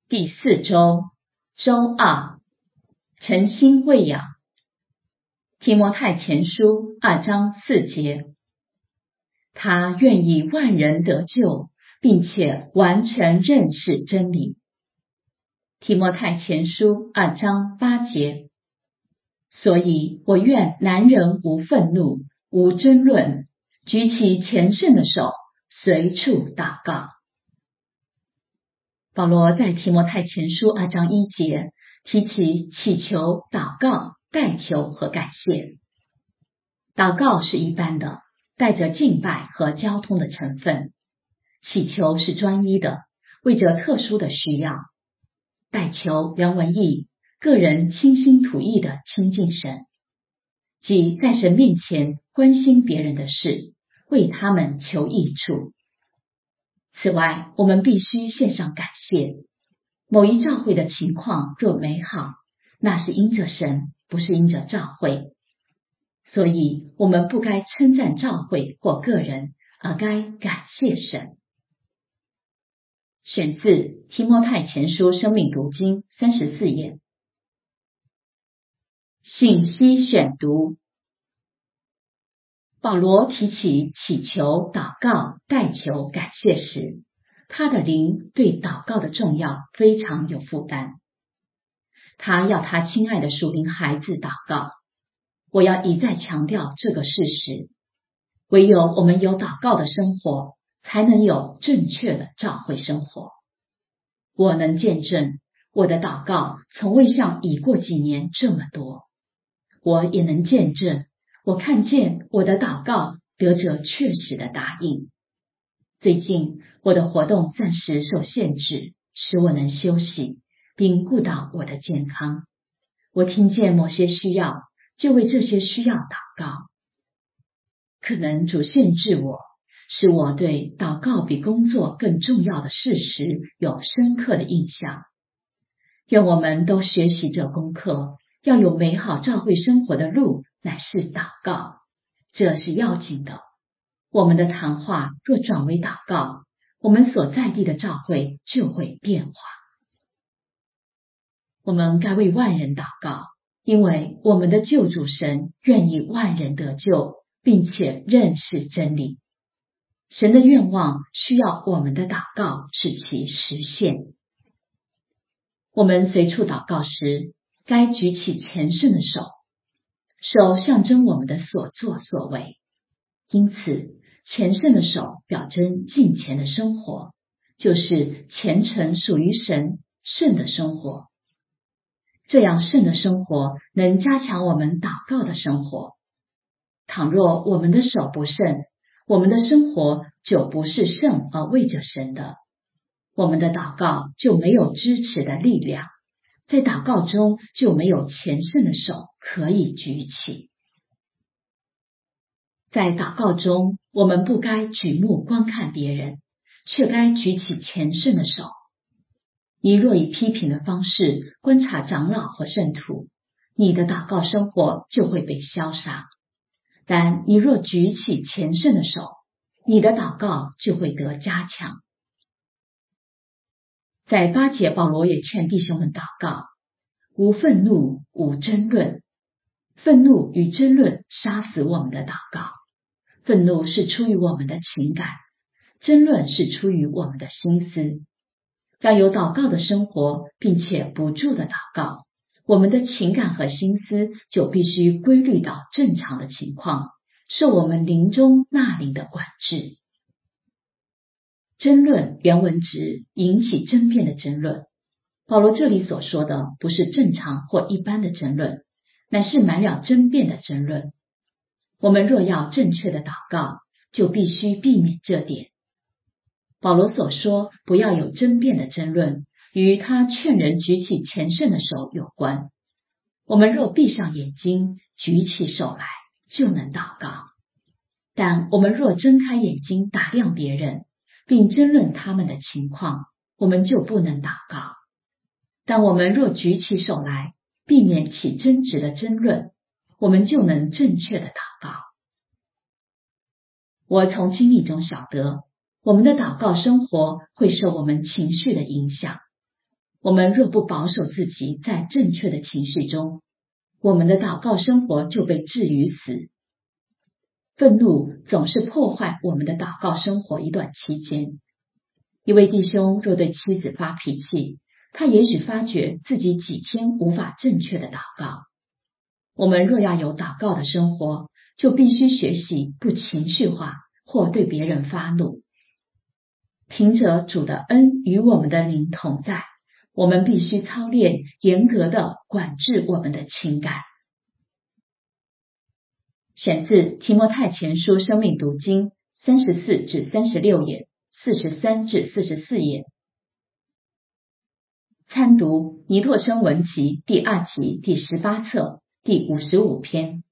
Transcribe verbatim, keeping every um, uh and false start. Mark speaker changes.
Speaker 1: 第四周，周二，诚心喂养。提摩太前书二章四节，他愿意万人得救，并且完全认识真理。提摩太前书二章八节，所以我愿男人无愤怒，无争论，举起虔诚的手，随处祷告。保罗在提摩太前书二章一节提起祈求、祷告、代求和感谢。祷告是一般的，带着敬拜和交通的成分；祈求是专一的，为着特殊的需要；代求原文意，个人倾心吐意的亲近神，即在神面前关心别人的事，为他们求益处。此外，我们必须献上感谢。某一教会的情况若美好，那是因着神，不是因着教会。所以，我们不该称赞教会或个人，而该感谢神。选自提摩太前书生命读经三十四页。信息选读。保罗提起祈求、祷告、代求、感谢时，他的灵对祷告的重要非常有负担。他要他亲爱的属灵孩子祷告。我要一再强调这个事实，唯有我们有祷告的生活，才能有正确的教会生活。我能见证，我的祷告从未像已过几年这么多。我也能见证，我看见我的祷告得着确实的答应。最近，我的活动暂时受限制，使我能休息，并顾到我的健康。我听见某些需要，就为这些需要祷告。可能主限制我，使我对祷告比工作更重要的事实有深刻的印象。愿我们都学习这功课，要有美好教会生活的路乃是祷告，这是要紧的。我们的谈话若转为祷告，我们所在地的教会就会变化。我们该为万人祷告，因为我们的救主神愿意万人得救，并且认识真理。神的愿望需要我们的祷告使其实现。我们随处祷告时，该举起虔诚的手，手象征我们的所作所为。因此，虔诚的手表征敬虔的生活，就是虔诚属于神圣的生活。这样圣的生活能加强我们祷告的生活。倘若我们的手不圣，我们的生活就不是圣而为着神的，我们的祷告就没有支持的力量，在祷告中就没有虔诚的手可以举起。在祷告中，我们不该举目观看别人，却该举起虔诚的手。你若以批评的方式观察长老和圣徒，你的祷告生活就会被消杀。但你若举起虔诚的手，你的祷告就会得加强。在八节，保罗也劝弟兄们祷告，无愤怒，无争论。愤怒与争论杀死我们的祷告。愤怒是出于我们的情感，争论是出于我们的心思。要有祷告的生活，并且不住的祷告，我们的情感和心思就必须规律到正常的情况，受我们灵中纳灵的管制。争论原文指引起争辩的争论。保罗这里所说的不是正常或一般的争论，乃是满了争辩的争论。我们若要正确的祷告，就必须避免这点。保罗所说不要有争辩的争论，与他劝人举起虔诚的手有关。我们若闭上眼睛，举起手来，就能祷告。但我们若睁开眼睛打量别人，并争论他们的情况，我们就不能祷告。但我们若举起手来，避免起争执的争论，我们就能正确的祷告。我从经历中晓得，我们的祷告生活会受我们情绪的影响。 我们若不保守自己在正确的情绪中，我们的祷告生活就被置于死。愤怒总是破坏我们的祷告生活一段期间。一位弟兄若对妻子发脾气，他也许发觉自己几天无法正确的祷告。我们若要有祷告的生活，就必须学习不情绪化或对别人发怒。凭着主的恩与我们的灵同在，我们必须操练严格的管制我们的情感。选自提摩太前书生命读经三十四至三十六页，四十三至四十四页。参读尼拓生文集第二集第十八册第五十五篇。